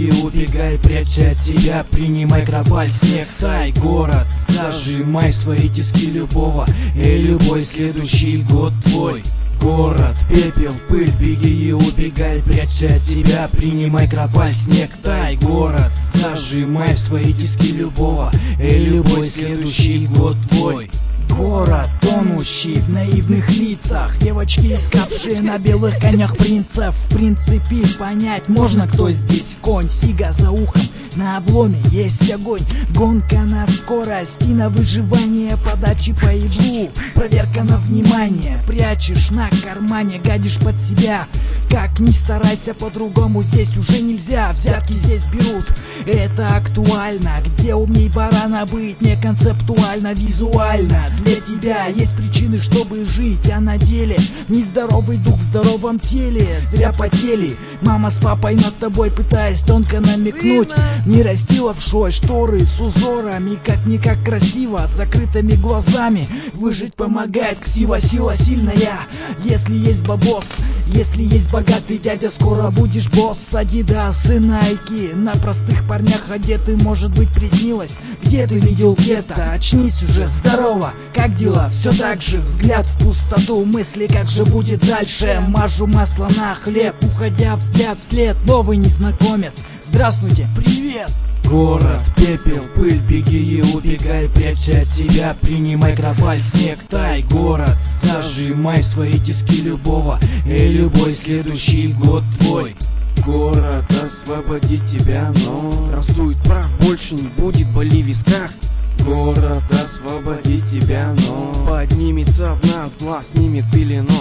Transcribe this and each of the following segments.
беги, убегай, прячь от себя, принимай кропаль, снег, тай, город, зажимай свои тиски любого, и любой следующий год твой. Город, пепел, пыль, беги и убегай, прячь от себя, принимай кропаль, снег, тай, город, зажимай свои тиски любого, и любой следующий год твой. Город, тонущий в наивных лицах, девочки, искавшие на белых конях принцев. В принципе, понять можно, кто здесь конь. Сига за ухом, на обломе есть огонь. Гонка на скорость и на выживание, подачи по игру, проверка на внимание. Прячешь на кармане, гадишь под себя. Как ни старайся, по-другому здесь уже нельзя. Взятки здесь берут, это актуально. Где умней барана быть, не концептуально, визуально. Для тебя есть причины, чтобы жить, а на деле нездоровый дух в здоровом теле. Зря потели, мама с папой над тобой, пытаясь тонко намекнуть. Не расти лапшой, шторы с узорами, как-никак красиво, с закрытыми глазами. Выжить помогает ксива, сила сильная. Если есть бабос, если есть богатый дядя, скоро будешь босс. Адидас и Найки на простых парнях одеты, может быть, приснилось. Где ты видел гетто? Очнись уже, здорово. Как дела? Все так же, взгляд в пустоту, мысли, как же будет дальше. Мажу масло на хлеб, уходя взгляд вслед. Новый незнакомец, здравствуйте, привет. Город, пепел, пыль, беги и убегай, прячь от себя, принимай кропаль, снег, тай, город, зажимай свои тиски любого, и любой следующий год твой. Город освободит тебя, но растует прах, больше не будет боли в висках. Город освободит тебя, но поднимется от нас, глаз снимет пелено.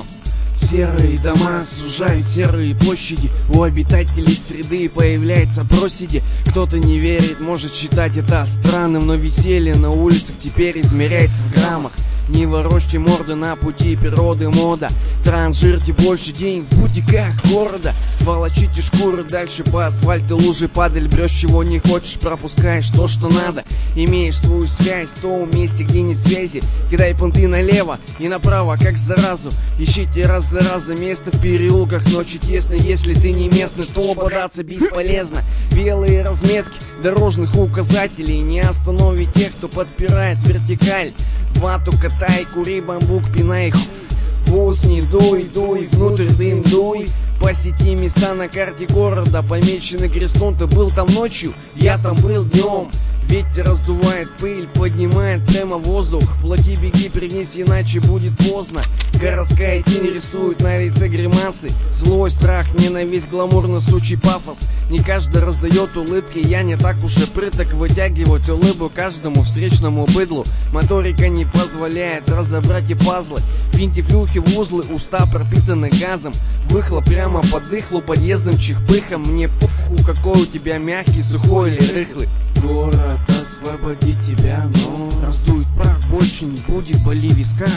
Серые дома сужают серые площади, у обитателей среды появляется проседи. Кто-то не верит, может считать это странным, но веселье на улицах теперь измеряется в граммах. Не ворочьте морды на пути природы, мода. Транжирьте больше денег в бутиках города. Волочите шкуры дальше по асфальту, лужи, падаль. Брешь чего не хочешь, пропускаешь то, что надо. Имеешь свою связь в том месте, где нет связи. Кидай понты налево и направо, как заразу. Ищите раз за разом место в переулках. Ночи тесно, если ты не местный, то бодаться бесполезно. Белые разметки дорожных указателей не остановит тех, кто подпирает вертикаль. Вату катай, кури бамбук, пинай. В ус не дуй, дуй, внутрь дым дуй. Посети места на карте города, помечены крестом. Ты был там ночью, я там был днем. Ветер раздувает пыль, поднимает прямо воздух. Плати, беги, пригнись, иначе будет поздно. Городская тень рисует на лице гримасы. Злость, страх, ненависть, гламурно сучий пафос. Не каждый раздает улыбки, я не так уж и прыток вытягивать улыбу каждому встречному быдлу. Моторика не позволяет разобрать и пазлы. Винти-флюхи в узлы, уста пропитаны газом. Выхлоп прямо под дыхлу подъездным чихпыхом. Мне пуфу, какой у тебя мягкий, сухой или рыхлый. Город освободит тебя, но растует прах, больше не будет боли в висках.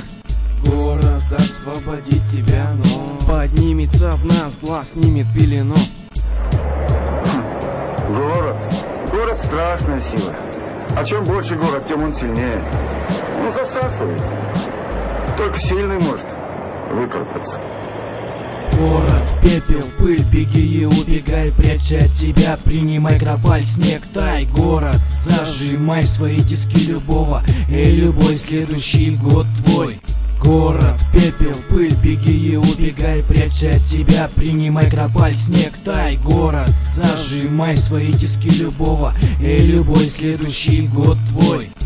Город освободит тебя, но поднимется от нас, глаз снимет пелено. Город страшная сила. А чем больше город, тем он сильнее. Он засасывает. Только сильный может выкарабкаться. Город, пепел, пыль, беги и убегай, прячь от себя, принимай кропаль, снег, тай, город, зажимай свои тиски любого, и любой следующий год твой. Город, пепел, пыль, беги и убегай, прячь от себя, принимай кропаль, снег, тай, город, зажимай свои тиски любого, и любой следующий год твой.